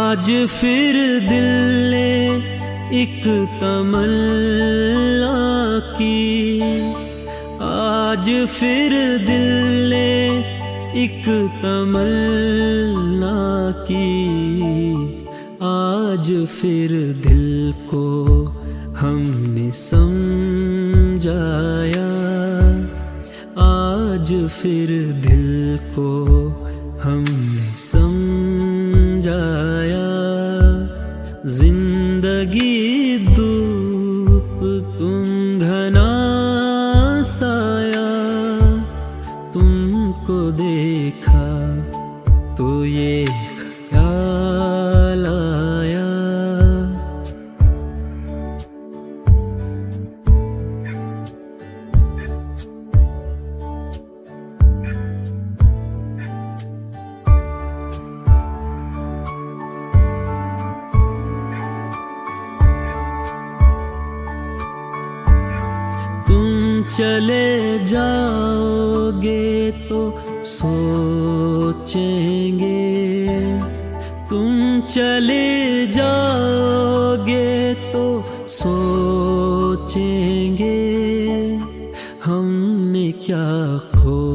आज फिर दिल ने एक तमन्ना की, आज फिर दिल ने एक तमन्ना की, आज फिर दिल को हमने समझाया, आज फिर दिल को हमने समझाया। जिंदगी धूप तुम घना साया, तुमको देखा तो ये ख्याल आया। चले जाओगे तो सोचेंगे, तुम चले जाओगे तो सोचेंगे, हमने क्या खो